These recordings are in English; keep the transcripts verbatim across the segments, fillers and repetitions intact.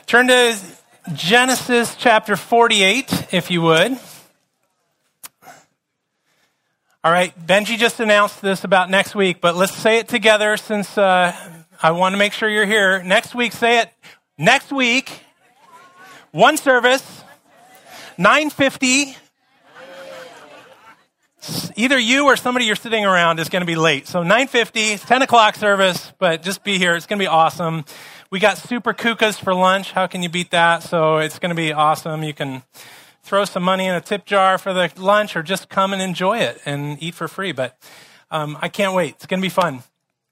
Turn to Genesis chapter forty-eight, if you would. All right, Benji just announced this about next week, but let's say it together since uh, I want to make sure you're here. Next week, say it. Next week, one service, nine fifty. Either you or somebody you're sitting around is going to be late. So nine fifty, ten o'clock service, but just be here. It's going to be awesome. We got super kukas for lunch. How can you beat that? So it's going to be awesome. You can throw some money in a tip jar for the lunch or just come and enjoy it and eat for free. But um, I can't wait. It's going to be fun.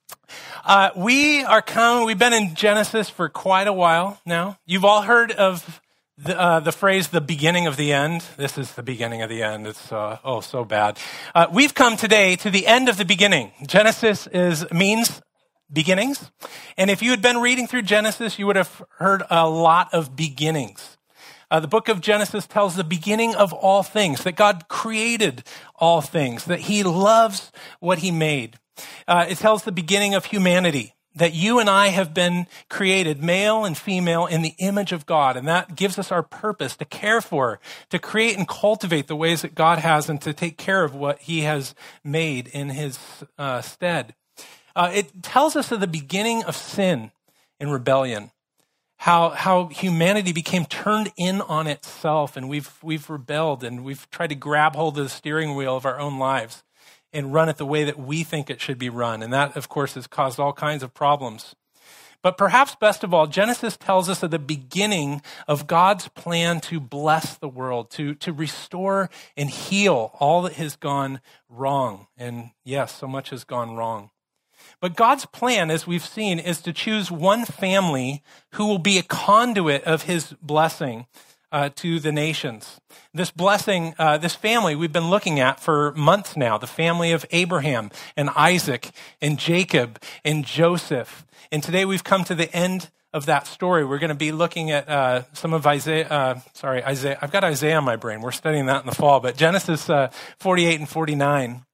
Uh, we are coming, we've been in Genesis for quite a while now. You've all heard of the, uh, the phrase, the beginning of the end. This is the beginning of the end. It's, uh, oh, so bad. Uh, we've come today to the end of the beginning. Genesis is means beginnings. And if you had been reading through Genesis, you would have heard a lot of beginnings. Uh, the book of Genesis tells the beginning of all things, that God created all things, that he loves what he made. Uh, it tells the beginning of humanity, that you and I have been created, male and female, in the image of God. And that gives us our purpose to care for, to create and cultivate the ways that God has, and to take care of what he has made in his uh, stead. Uh, it tells us of the beginning of sin and rebellion, how how humanity became turned in on itself, and we've we've rebelled, and we've tried to grab hold of the steering wheel of our own lives and run it the way that we think it should be run. And that, of course, has caused all kinds of problems. But perhaps best of all, Genesis tells us of the beginning of God's plan to bless the world, to, to restore and heal all that has gone wrong. And yes, so much has gone wrong. But God's plan, as we've seen, is to choose one family who will be a conduit of his blessing uh, to the nations. This blessing, uh, this family we've been looking at for months now, the family of Abraham and Isaac and Jacob and Joseph. And today we've come to the end of that story. We're going to be looking at uh, some of Isaiah, uh, sorry, Isaiah. I've got Isaiah in my brain. We're studying that in the fall, but Genesis uh, forty-eight and forty-nine.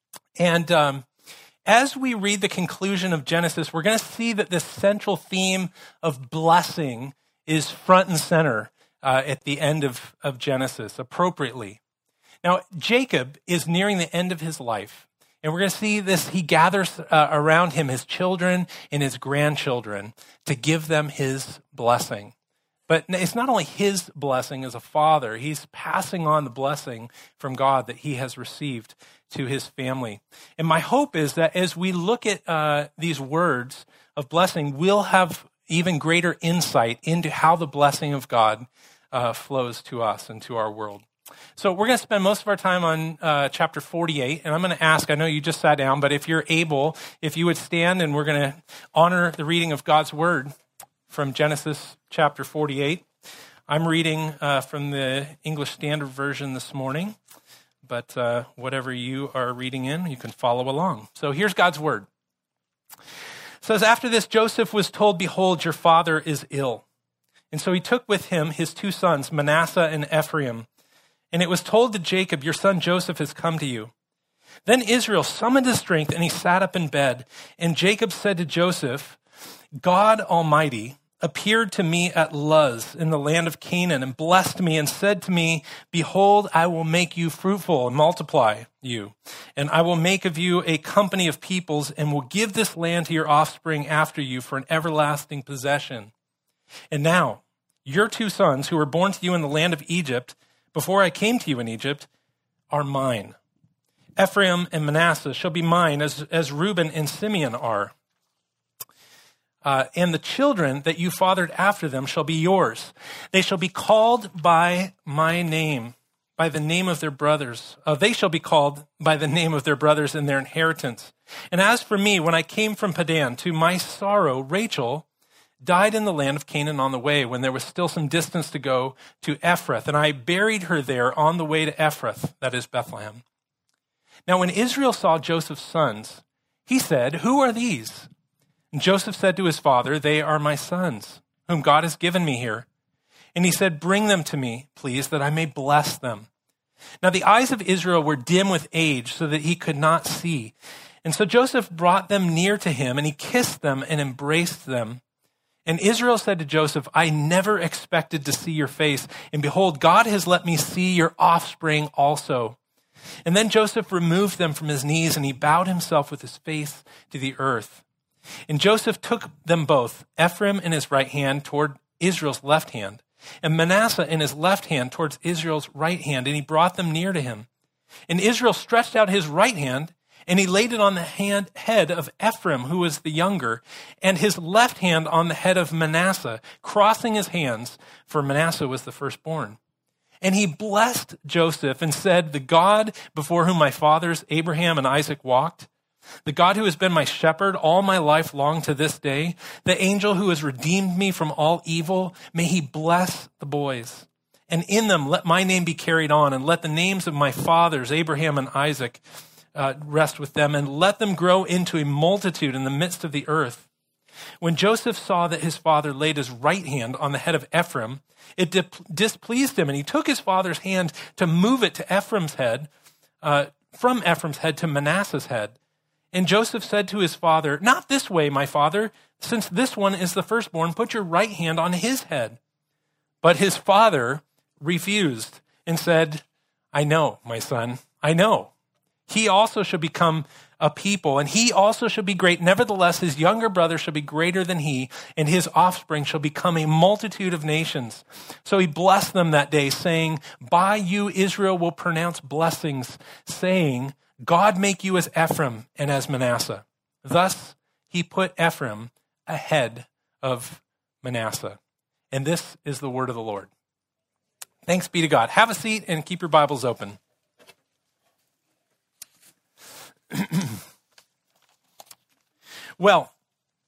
And um as we read the conclusion of Genesis, we're going to see that this central theme of blessing is front and center uh, at the end of, of Genesis, appropriately. Now, Jacob is nearing the end of his life, and we're going to see this. He gathers uh, around him his children and his grandchildren to give them his blessing. But it's not only his blessing as a father, he's passing on the blessing from God that he has received to his family. And my hope is that as we look at uh, these words of blessing, we'll have even greater insight into how the blessing of God uh, flows to us and to our world. So we're going to spend most of our time on uh, chapter forty-eight, and I'm going to ask, I know you just sat down, but if you're able, if you would stand, and we're going to honor the reading of God's word from Genesis chapter forty-eight. I'm reading uh, from the English Standard Version this morning, but uh, whatever you are reading in, you can follow along. So here's God's word. It says, after this, Joseph was told, behold, your father is ill. And so he took with him his two sons, Manasseh and Ephraim. And it was told to Jacob, your son Joseph has come to you. Then Israel summoned his strength, and he sat up in bed. And Jacob said to Joseph, God Almighty appeared to me at Luz in the land of Canaan and blessed me and said to me, behold, I will make you fruitful and multiply you, and I will make of you a company of peoples and will give this land to your offspring after you for an everlasting possession. And now your two sons who were born to you in the land of Egypt, before I came to you in Egypt, are mine. Ephraim and Manasseh shall be mine as, as Reuben and Simeon are. Uh, and the children that you fathered after them shall be yours. They shall be called by my name, by the name of their brothers. Uh, they shall be called by the name of their brothers in their inheritance. And as for me, when I came from Padan, to my sorrow, Rachel died in the land of Canaan on the way, when there was still some distance to go to Ephrath. And I buried her there on the way to Ephrath, that is Bethlehem. Now when Israel saw Joseph's sons, he said, who are these? And Joseph said to his father, they are my sons, whom God has given me here. And he said, bring them to me, please, that I may bless them. Now the eyes of Israel were dim with age, so that he could not see. And so Joseph brought them near to him, and he kissed them and embraced them. And Israel said to Joseph, I never expected to see your face, and behold, God has let me see your offspring also. And then Joseph removed them from his knees, and he bowed himself with his face to the earth. And Joseph took them both, Ephraim in his right hand toward Israel's left hand, and Manasseh in his left hand towards Israel's right hand, and he brought them near to him. And Israel stretched out his right hand, and he laid it on the hand, head of Ephraim, who was the younger, and his left hand on the head of Manasseh, crossing his hands, for Manasseh was the firstborn. And he blessed Joseph and said, the God before whom my fathers Abraham and Isaac walked, the God who has been my shepherd all my life long to this day, the angel who has redeemed me from all evil, may he bless the boys. And in them let my name be carried on, and let the names of my fathers Abraham and Isaac Uh, rest with them, and let them grow into a multitude in the midst of the earth. When Joseph saw that his father laid his right hand on the head of Ephraim, it di- displeased him, and he took his father's hand to move it to Ephraim's head, uh, from Ephraim's head to Manasseh's head. And Joseph said to his father, not this way, my father, since this one is the firstborn, put your right hand on his head. But his father refused and said, I know, my son, I know. He also shall become a people, and he also shall be great. Nevertheless, his younger brother shall be greater than he, and his offspring shall become a multitude of nations. So he blessed them that day, saying, by you Israel will pronounce blessings, saying, God make you as Ephraim and as Manasseh. Thus he put Ephraim ahead of Manasseh. And this is the word of the Lord. Thanks be to God. Have a seat and keep your Bibles open. Well,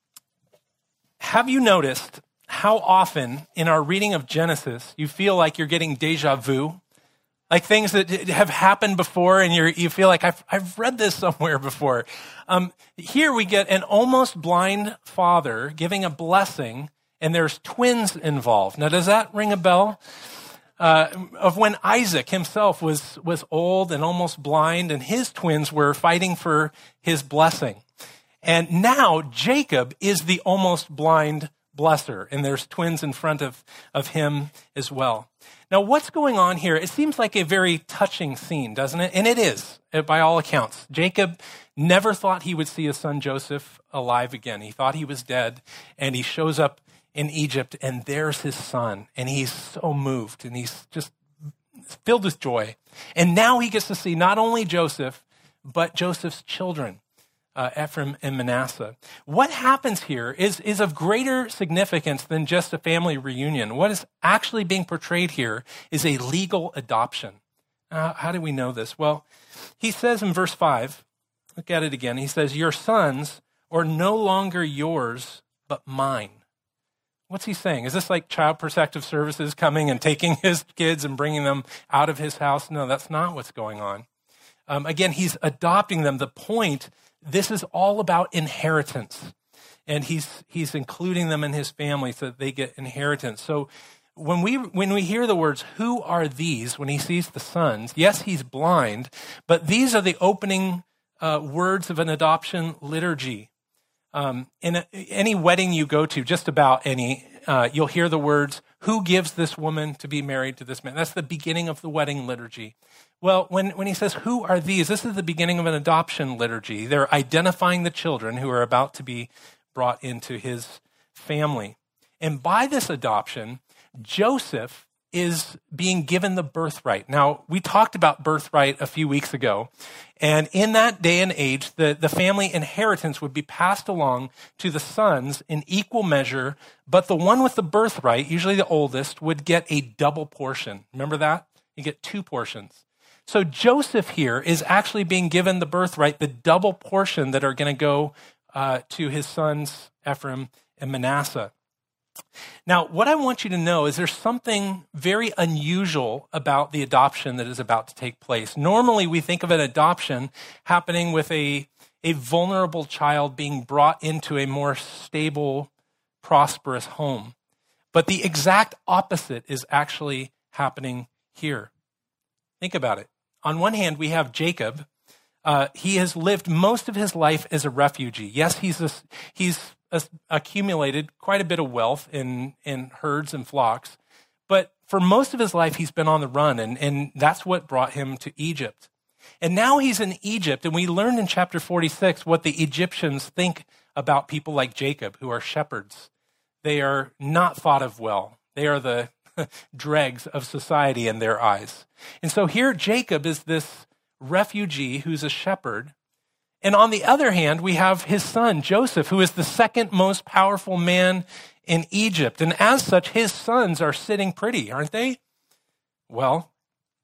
have you noticed how often in our reading of Genesis you feel like you're getting deja vu? Like things that have happened before and you're, you feel like, I've, I've read this somewhere before. Um, here we get an almost blind father giving a blessing, and there's twins involved. Now, does that ring a bell? Uh, of when Isaac himself was, was old and almost blind, and his twins were fighting for his blessing. And now Jacob is the almost blind blesser, and there's twins in front of, of him as well. Now, what's going on here? It seems like a very touching scene, doesn't it? And it is, by all accounts. Jacob never thought he would see his son Joseph alive again. He thought he was dead, and he shows up in Egypt, and there's his son, and he's so moved, and he's just filled with joy. And now he gets to see not only Joseph, but Joseph's children, uh, Ephraim and Manasseh. What happens here is, is of greater significance than just a family reunion. What is actually being portrayed here is a legal adoption. Uh, how do we know this? Well, he says in verse five, look at it again. He says, your sons are no longer yours, but mine. What's he saying? Is this like Child Protective Services coming and taking his kids and bringing them out of his house? No, that's not what's going on. Um, again, he's adopting them. The point, this is all about inheritance. And he's he's including them in his family so that they get inheritance. So when we when we hear the words, who are these, when he sees the sons, yes, he's blind, but these are the opening uh, words of an adoption liturgy. Um, in a, any wedding you go to, just about any, uh, you'll hear the words, who gives this woman to be married to this man? That's the beginning of the wedding liturgy. Well, when, when he says, who are these? This is the beginning of an adoption liturgy. They're identifying the children who are about to be brought into his family. And by this adoption, Joseph is being given the birthright. Now, we talked about birthright a few weeks ago, and in that day and age, the, the family inheritance would be passed along to the sons in equal measure, but the one with the birthright, usually the oldest, would get a double portion. Remember that? You get two portions. So Joseph here is actually being given the birthright, the double portion that are going to go uh, to his sons, Ephraim and Manasseh. Now, what I want you to know is there's something very unusual about the adoption that is about to take place. Normally, we think of an adoption happening with a, a vulnerable child being brought into a more stable, prosperous home. But the exact opposite is actually happening here. Think about it. On one hand, we have Jacob. Uh, he has lived most of his life as a refugee. Yes, he's a, he's accumulated quite a bit of wealth in, in herds and flocks. But for most of his life, he's been on the run, and, and that's what brought him to Egypt. And now he's in Egypt, and we learned in chapter forty-six what the Egyptians think about people like Jacob, who are shepherds. They are not thought of well. They are the dregs of society in their eyes. And so here Jacob is this refugee who's a shepherd. And on the other hand, we have his son, Joseph, who is the second most powerful man in Egypt. And as such, his sons are sitting pretty, aren't they? Well,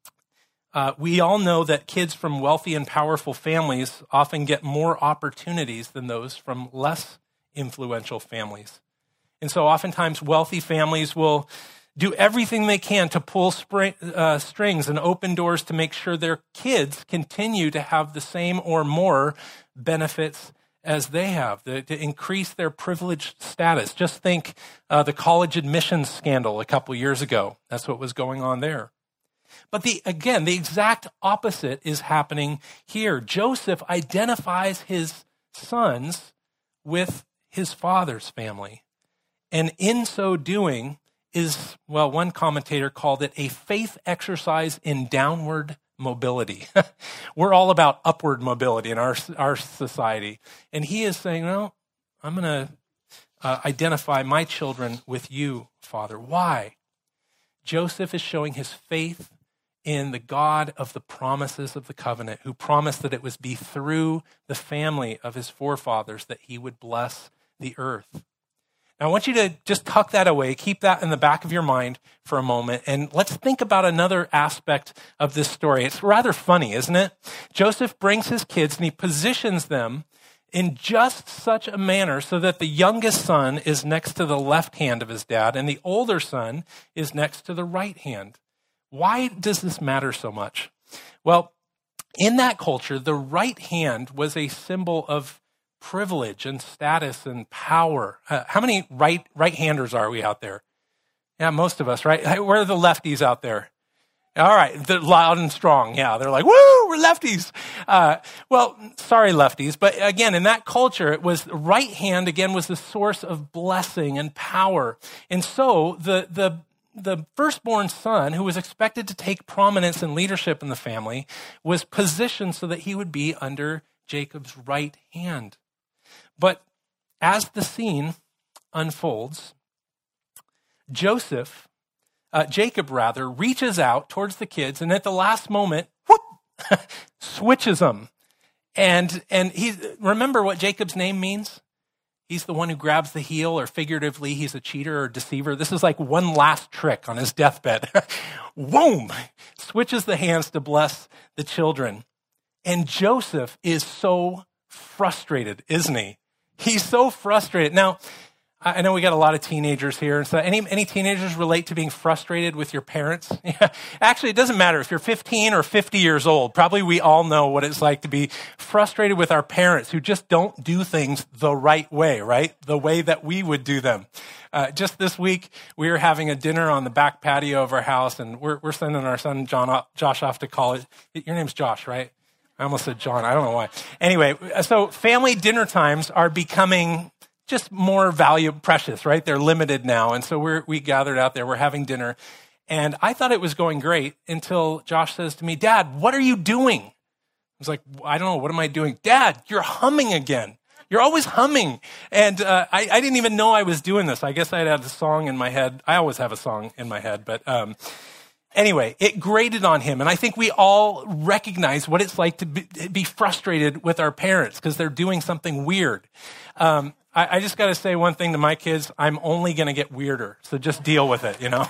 uh, we all know that kids from wealthy and powerful families often get more opportunities than those from less influential families. And so oftentimes wealthy families will do everything they can to pull spring, uh, strings and open doors to make sure their kids continue to have the same or more benefits as they have, the, to increase their privileged status. Just think uh, the college admissions scandal a couple years ago. That's what was going on there. But the again, the exact opposite is happening here. Joseph identifies his sons with his father's family. And in so doing is, well, one commentator called it a faith exercise in downward mobility. We're all about upward mobility in our, our society. And he is saying, no, I'm going to uh, identify my children with you, Father. Why? Joseph is showing his faith in the God of the promises of the covenant, who promised that it was be through the family of his forefathers that he would bless the earth. Now, I want you to just tuck that away, keep that in the back of your mind for a moment, and let's think about another aspect of this story. It's rather funny, isn't it? Joseph brings his kids and he positions them in just such a manner so that the youngest son is next to the left hand of his dad and the older son is next to the right hand. Why does this matter so much? Well, in that culture, the right hand was a symbol of privilege and status and power. Uh, how many right right-handers are we out there? Yeah, most of us, right? Where are the lefties out there? All right, they're loud and strong. Yeah, they're like, woo, we're lefties. Uh, well, sorry, lefties. But again, in that culture, it was right hand, again, was the source of blessing and power. And so the the the firstborn son, who was expected to take prominence and leadership in the family, was positioned so that he would be under Jacob's right hand. But as the scene unfolds, Joseph, uh, Jacob rather, reaches out towards the kids and at the last moment, whoop, switches them. And, and he, remember what Jacob's name means? He's the one who grabs the heel, or figuratively, he's a cheater or deceiver. This is like one last trick on his deathbed. Boom! Switches the hands to bless the children. And Joseph is so frustrated, isn't he? He's so frustrated. Now, I know we got a lot of teenagers here. So any, any teenagers relate to being frustrated with your parents? Yeah. Actually, it doesn't matter if you're fifteen or fifty years old. Probably we all know what it's like to be frustrated with our parents who just don't do things the right way, right? The way that we would do them. Uh, just this week, we were having a dinner on the back patio of our house, and we're, we're sending our son John off, Josh off to college. Your name's Josh, right? I almost said John. I don't know why. Anyway, so family dinner times are becoming just more valuable, precious, right? They're limited now. And so we're, we gathered out there, we're having dinner. And I thought it was going great until Josh says to me, Dad, what are you doing? I was like, I don't know. What am I doing? Dad, you're humming again. You're always humming. And uh, I, I didn't even know I was doing this. I guess I had a song in my head. I always have a song in my head. But um, anyway, it grated on him. And I think we all recognize what it's like to be, be frustrated with our parents because they're doing something weird. Um, I just got to say one thing to my kids. I'm only going to get weirder, so just deal with it, you know.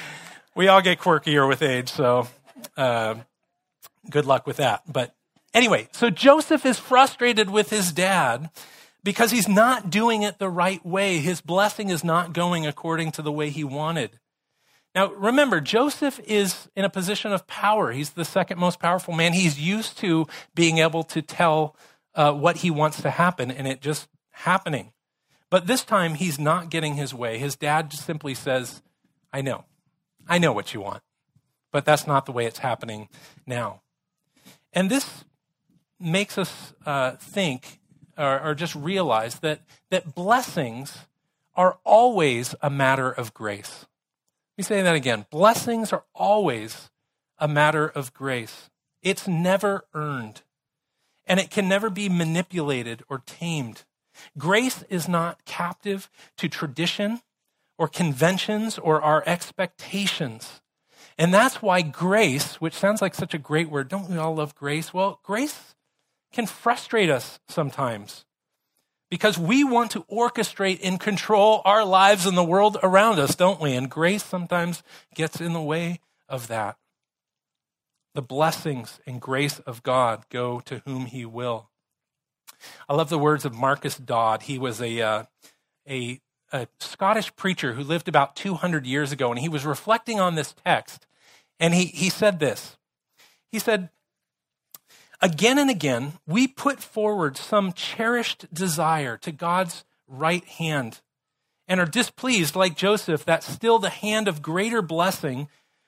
We all get quirkier with age, so uh, good luck with that. But anyway, so Joseph is frustrated with his dad because he's not doing it the right way. His blessing is not going according to the way he wanted. Now, remember, Joseph is in a position of power. He's the second most powerful man. He's used to being able to tell uh, what he wants to happen, and it just happening. But this time, he's not getting his way. His dad just simply says, I know. I know what you want. But that's not the way it's happening now. And this makes us uh, think or, or just realize that, that blessings are always a matter of grace. Let me say that again. Blessings are always a matter of grace. It's never earned, and it can never be manipulated or tamed. Grace is not captive to tradition or conventions or our expectations. And that's why grace, which sounds like such a great word, don't we all love grace? Well, grace can frustrate us sometimes because we want to orchestrate and control our lives and the world around us, don't we? And grace sometimes gets in the way of that. The blessings and grace of God go to whom he will. I love the words of Marcus Dodd. He was a, uh, a, a Scottish preacher who lived about two hundred years ago, and he was reflecting on this text, and he, he said this. He said, again and again, we put forward some cherished desire to God's right hand and are displeased, like Joseph, that still the hand of greater blessing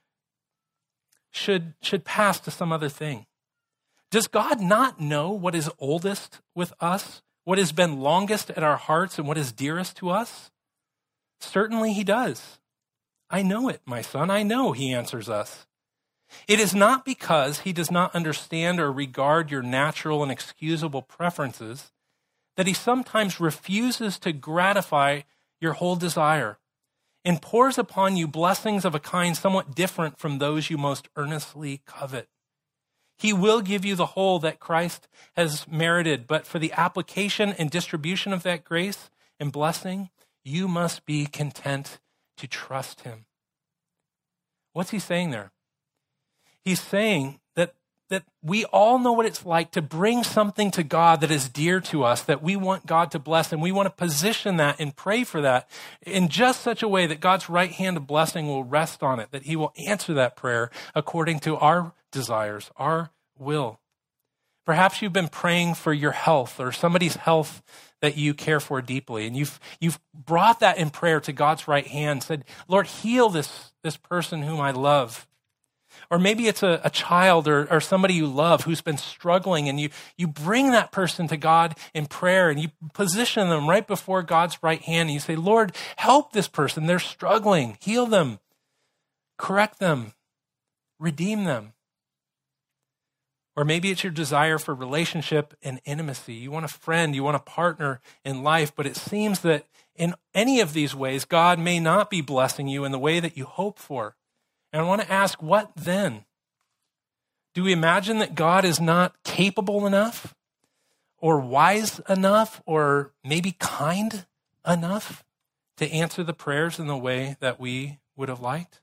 should, should pass to some other thing. Does God not know what is oldest with us, what has been longest at our hearts, and what is dearest to us? Certainly he does. I know it, my son, I know, he answers us. It is not because he does not understand or regard your natural and excusable preferences that he sometimes refuses to gratify your whole desire and pours upon you blessings of a kind somewhat different from those you most earnestly covet. He will give you the whole that Christ has merited, but for the application and distribution of that grace and blessing, you must be content to trust him. What's he saying there? He's saying that, that we all know what it's like to bring something to God that is dear to us, that we want God to bless, and we want to position that and pray for that in just such a way that God's right hand of blessing will rest on it, that he will answer that prayer according to our desires, our will. Perhaps you've been praying for your health or somebody's health that you care for deeply, and you've you've brought that in prayer to God's right hand, said, Lord, heal this, this person whom I love. Or maybe it's a, a child or, or somebody you love who's been struggling, and you, you bring that person to God in prayer, and you position them right before God's right hand, and you say, Lord, help this person. They're struggling. Heal them. Correct them. Redeem them. Or maybe it's your desire for relationship and intimacy. You want a friend, you want a partner in life, but it seems that in any of these ways, God may not be blessing you in the way that you hope for. And I want to ask, what then? Do we imagine that God is not capable enough or wise enough or maybe kind enough to answer the prayers in the way that we would have liked?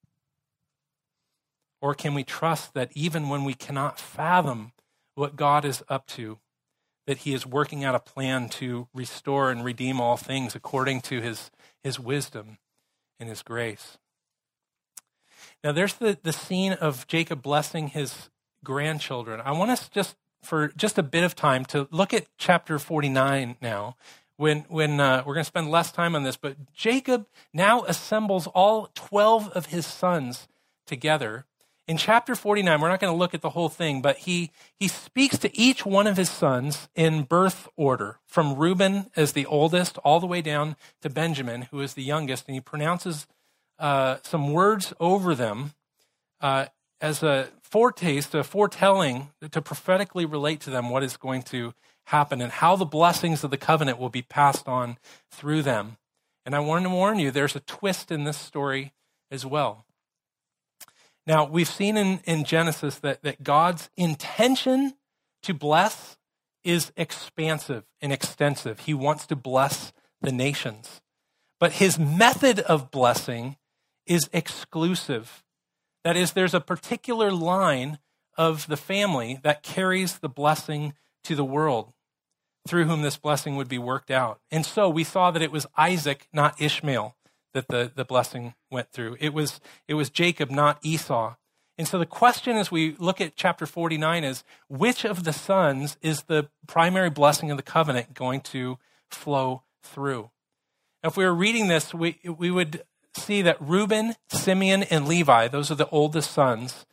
Or can we trust that even when we cannot fathom what God is up to, that he is working out a plan to restore and redeem all things according to his, his wisdom and his grace? Now, there's the, the scene of Jacob blessing his grandchildren. I want us just for just a bit of time to look at chapter forty-nine now, when, when uh, we're going to spend less time on this. But Jacob now assembles all twelve of his sons together. In chapter forty-nine, we're not going to look at the whole thing, but he, he speaks to each one of his sons in birth order, from Reuben as the oldest all the way down to Benjamin, who is the youngest, and he pronounces Uh, some words over them uh, as a foretaste, a foretelling to prophetically relate to them what is going to happen and how the blessings of the covenant will be passed on through them. And I want to warn you, there's a twist in this story as well. Now, we've seen in, in Genesis that, that God's intention to bless is expansive and extensive. He wants to bless the nations. But his method of blessing is exclusive. That is, there's a particular line of the family that carries the blessing to the world, through whom this blessing would be worked out. And so we saw that it was Isaac, not Ishmael, that the, the blessing went through. It was, it was Jacob, not Esau. And so the question as we look at chapter forty-nine is, which of the sons is the primary blessing of the covenant going to flow through? Now, if we were reading this, we, we would see that Reuben, Simeon, and Levi, those are the oldest sons,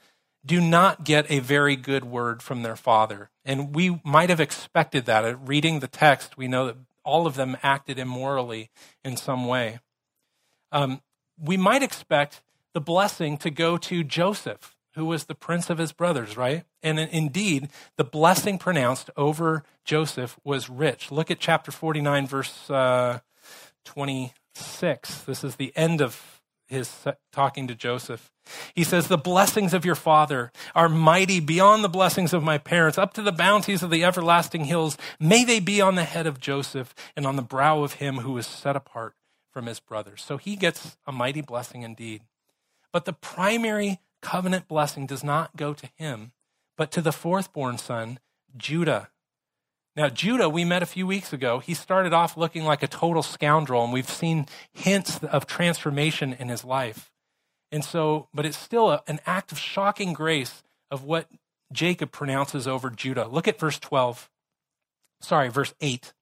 do not get a very good word from their father. And we might have expected that. Reading the text, we know that all of them acted immorally in some way. Um, we might expect the blessing to go to Joseph, who was the prince of his brothers, right? And indeed, the blessing pronounced over Joseph was rich. Look at chapter forty-nine, verse uh, twenty-six. This is the end of his talking to Joseph. He says, the blessings of your father are mighty beyond the blessings of my parents, up to the bounties of the everlasting hills. May they be on the head of Joseph and on the brow of him who is set apart from his brothers. So he gets a mighty blessing indeed. But the primary covenant blessing does not go to him, but to the fourth-born son, Judah. Now, Judah, we met a few weeks ago. He started off looking like a total scoundrel, and we've seen hints of transformation in his life. And so, but it's still a, an act of shocking grace of what Jacob pronounces over Judah. Look at verse twelve. Sorry, verse eight.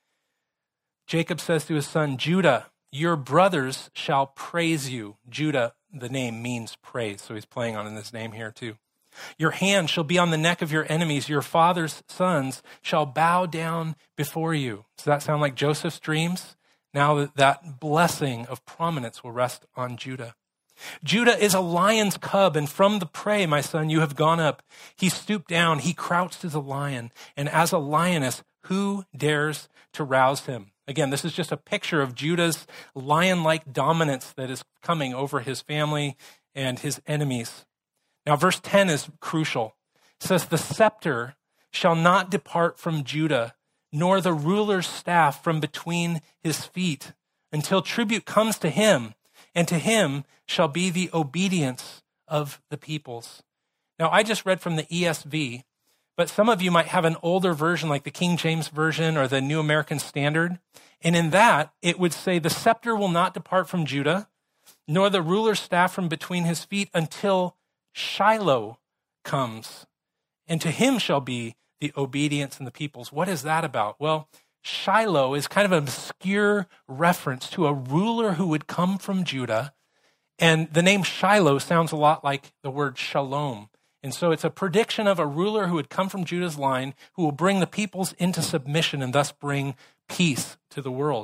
Jacob says to his son, Judah, your brothers shall praise you. Judah, the name means praise, so he's playing on his name here too. Your hand shall be on the neck of your enemies. Your father's sons shall bow down before you. Does that sound like Joseph's dreams? Now that, that blessing of prominence will rest on Judah. Judah is a lion's cub, and from the prey, my son, you have gone up. He stooped down, he crouched as a lion, and as a lioness, who dares to rouse him? Again, this is just a picture of Judah's lion-like dominance that is coming over his family and his enemies. Now, verse ten is crucial. It says, the scepter shall not depart from Judah, nor the ruler's staff from between his feet, until tribute comes to him, and to him shall be the obedience of the peoples. Now, I just read from the E S V, but some of you might have an older version like the King James Version or the New American Standard. And in that, it would say, the scepter will not depart from Judah, nor the ruler's staff from between his feet until Shiloh comes. And to him shall be the obedience and the peoples. What is that about? Well, Shiloh is kind of an obscure reference to a ruler who would come from Judah. And the name Shiloh sounds a lot like the word shalom. And so it's a prediction of a ruler who would come from Judah's line, who will bring the peoples into submission and thus bring peace to the world.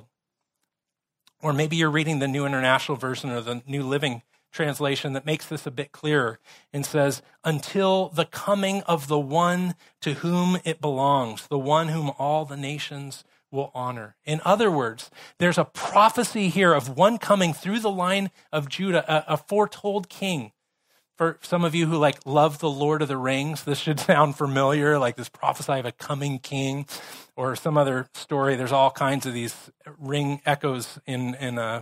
Or maybe you're reading the New International Version or the New Living Translation that makes this a bit clearer and says, until the coming of the one to whom it belongs, the one whom all the nations will honor. In other words, there's a prophecy here of one coming through the line of Judah, a, a foretold king. For some of you who like love the Lord of the Rings, this should sound familiar, like this prophecy of a coming king or some other story. There's all kinds of these ring echoes in, in a,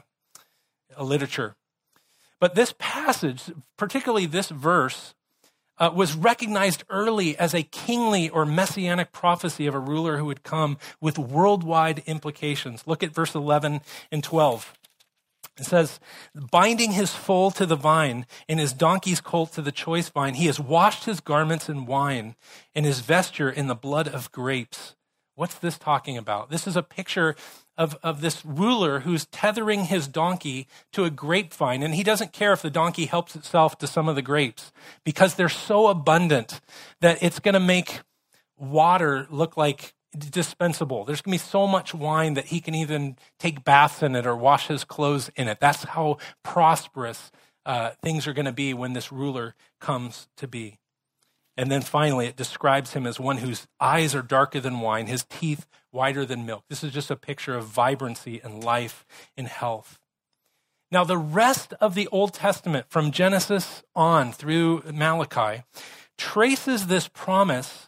a literature. But this passage, particularly this verse, uh, was recognized early as a kingly or messianic prophecy of a ruler who would come with worldwide implications. Look at verse eleven and twelve. It says, binding his foal to the vine and his donkey's colt to the choice vine, he has washed his garments in wine and his vesture in the blood of grapes. What's this talking about? This is a picture of, of this ruler who's tethering his donkey to a grapevine, and he doesn't care if the donkey helps itself to some of the grapes because they're so abundant that it's going to make water look like dispensable. There's going to be so much wine that he can even take baths in it or wash his clothes in it. That's how prosperous uh, things are going to be when this ruler comes to be. And then finally, it describes him as one whose eyes are darker than wine, his teeth whiter than milk. This is just a picture of vibrancy and life and health. Now, the rest of the Old Testament, from Genesis on through Malachi, traces this promise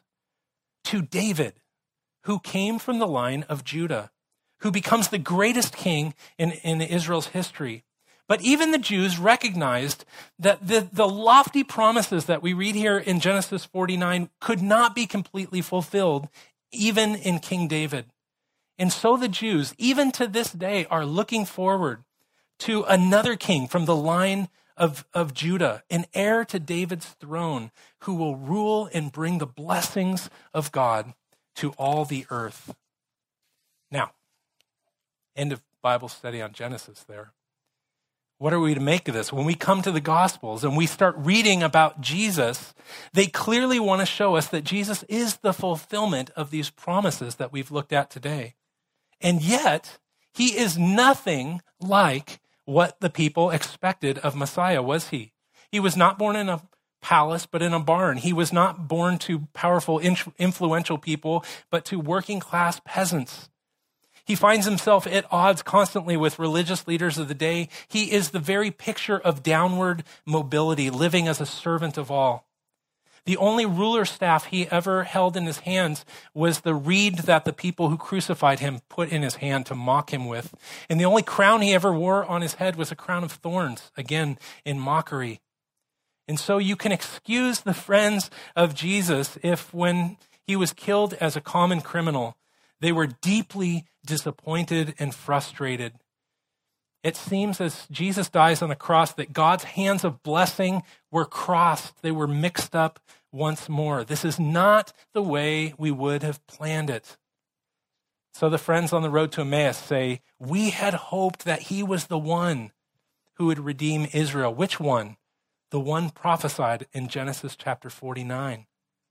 to David, who came from the line of Judah, who becomes the greatest king in, in Israel's history. But even the Jews recognized that the, the lofty promises that we read here in Genesis forty-nine could not be completely fulfilled, even in King David. And so the Jews, even to this day, are looking forward to another king from the line of, of Judah, an heir to David's throne, who will rule and bring the blessings of God to all the earth. Now, end of Bible study on Genesis there. What are we to make of this? When we come to the Gospels and we start reading about Jesus, they clearly want to show us that Jesus is the fulfillment of these promises that we've looked at today. And yet, he is nothing like what the people expected of Messiah, was he? He was not born in a palace, but in a barn. He was not born to powerful, influential people, but to working class peasants. He finds himself at odds constantly with religious leaders of the day. He is the very picture of downward mobility, living as a servant of all. The only ruler staff he ever held in his hands was the reed that the people who crucified him put in his hand to mock him with. And the only crown he ever wore on his head was a crown of thorns, again, in mockery. And so you can excuse the friends of Jesus if when he was killed as a common criminal, they were deeply disappointed and frustrated. It seems as Jesus dies on the cross that God's hands of blessing were crossed. They were mixed up once more. This is not the way we would have planned it. So the friends on the road to Emmaus say, we had hoped that he was the one who would redeem Israel. Which one? The one prophesied in Genesis chapter forty-nine.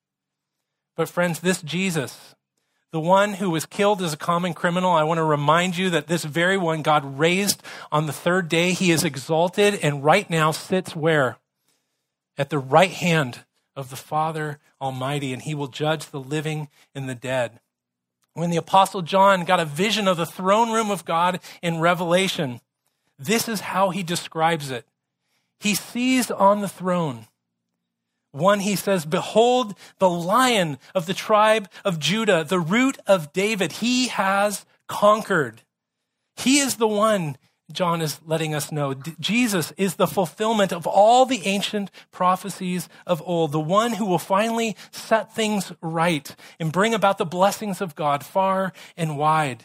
But friends, this Jesus, the one who was killed as a common criminal, I want to remind you that this very one God raised on the third day. He is exalted and right now sits where? At the right hand of the Father Almighty, and he will judge the living and the dead. When the Apostle John got a vision of the throne room of God in Revelation, this is how he describes it. He sees on the throne one, he says, behold, the Lion of the tribe of Judah, the Root of David. He has conquered. He is the one, John is letting us know. D- Jesus is the fulfillment of all the ancient prophecies of old, the one who will finally set things right and bring about the blessings of God far and wide.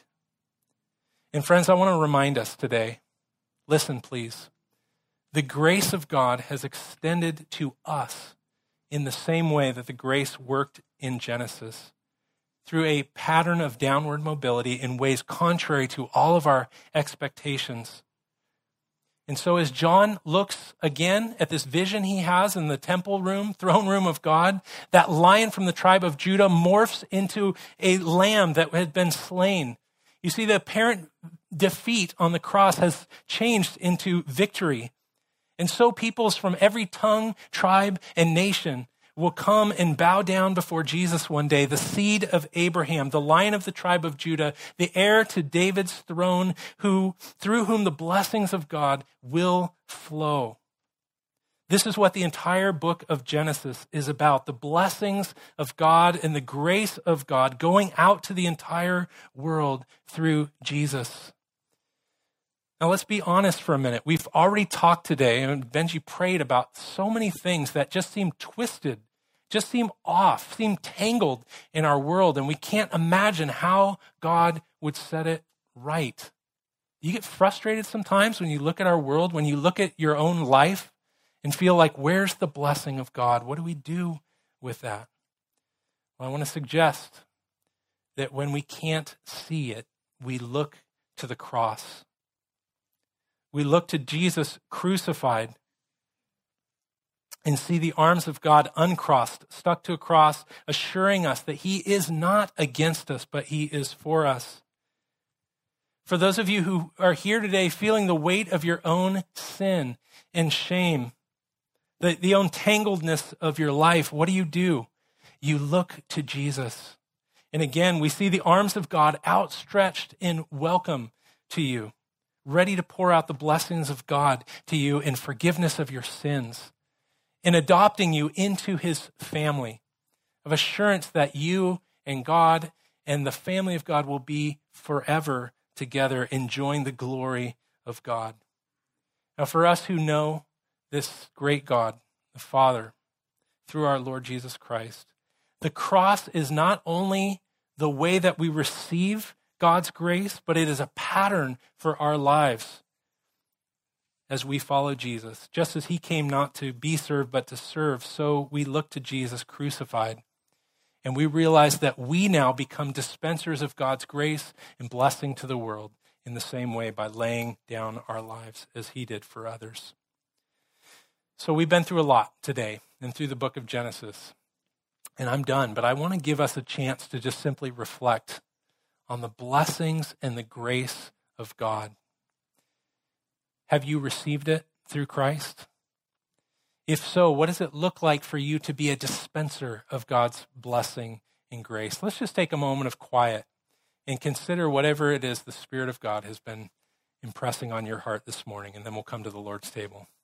And friends, I want to remind us today, listen, please. The grace of God has extended to us in the same way that the grace worked in Genesis, through a pattern of downward mobility in ways contrary to all of our expectations. And so as John looks again at this vision he has in the temple room, throne room of God, that Lion from the tribe of Judah morphs into a lamb that had been slain. You see, the apparent defeat on the cross has changed into victory. And so peoples from every tongue, tribe, and nation will come and bow down before Jesus one day, the seed of Abraham, the Lion of the tribe of Judah, the heir to David's throne, who through whom the blessings of God will flow. This is what the entire book of Genesis is about, the blessings of God and the grace of God going out to the entire world through Jesus. Now, let's be honest for a minute. We've already talked today, and Benji prayed about so many things that just seem twisted, just seem off, seem tangled in our world, and we can't imagine how God would set it right. You get frustrated sometimes when you look at our world, when you look at your own life and feel like, where's the blessing of God? What do we do with that? Well, I want to suggest that when we can't see it, we look to the cross. We look to Jesus crucified and see the arms of God uncrossed, stuck to a cross, assuring us that he is not against us, but he is for us. For those of you who are here today feeling the weight of your own sin and shame, the, the untangledness of your life, what do you do? You look to Jesus. And again, we see the arms of God outstretched in welcome to you, ready to pour out the blessings of God to you in forgiveness of your sins, in adopting you into his family, of assurance that you and God and the family of God will be forever together, enjoying the glory of God. Now, for us who know this great God, the Father, through our Lord Jesus Christ, the cross is not only the way that we receive God's grace, but it is a pattern for our lives as we follow Jesus. Just as he came not to be served, but to serve, so we look to Jesus crucified. And we realize that we now become dispensers of God's grace and blessing to the world. in the same way by laying down our lives as he did for others. So we've been through a lot today and through the book of Genesis. And I'm done, but I want to give us a chance to just simply reflect on the blessings and the grace of God. Have you received it through Christ? If so, what does it look like for you to be a dispenser of God's blessing and grace? Let's just take a moment of quiet and consider whatever it is the Spirit of God has been impressing on your heart this morning, and then we'll come to the Lord's table.